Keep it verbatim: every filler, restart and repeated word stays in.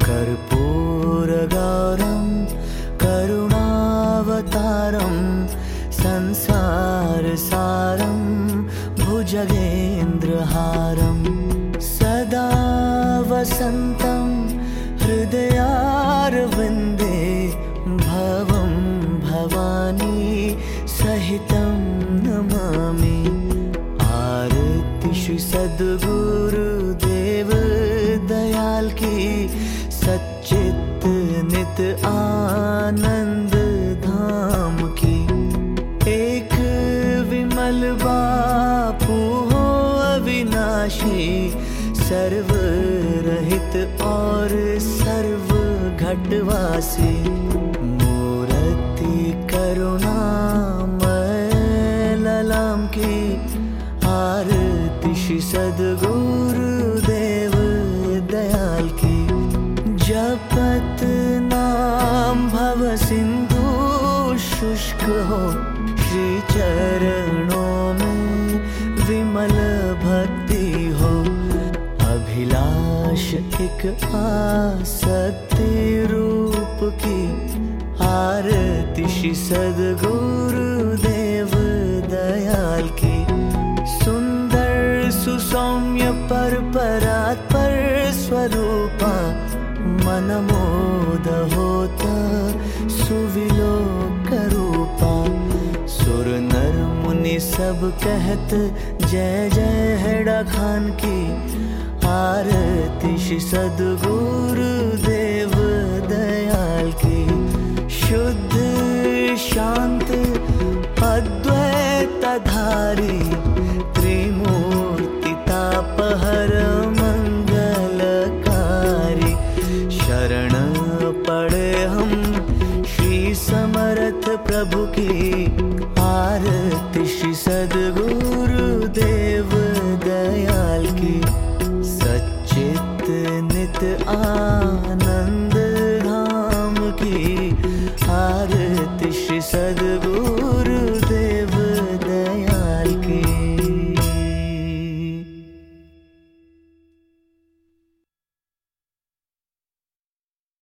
कर्पूरगौरं करुणावतारं संसारसारं भुजगेन्द्रहारं सदा वसन्तं हृदयारविन्दे भवं भवानी सहितं नमामि। आरति श्री सद्गुरुदेव दयाल की, सच्चित नित आनंद धाम की। एक विमल बापू हो अविनाशी, सर्व रहित और सर्व घटवासी। मूर्ति करुणामय ललाम की, आरति श्री सद्गुरुदेव दयाल की। जपत नाम भव सिंधु शुष्क हो, श्री चरणों में विमल भक्ति हो। अभिलाष एक आसक्ति रूप की, आरति श्री सद्गुरुदेव दयाल की। सुंदर सुसौम्य पर परात्पर स्वरूपा, मनमोद होता सुविलोक रूपा। सुर नर मुनि सब कहत जय जय हेड़ा खान की, आरति श्री सद्गुरुदेव दयाल की। शुद्ध शांत अद्वैत धारी, त्रिमूर्ति तापहर मंगलकारी। शरण पड़े हम श्री समर्थ प्रभु की, आरति श्री सद्गुरुदेव दयाल की। सच्चित नित आनंद धाम की, आरति श्री सद्गुरु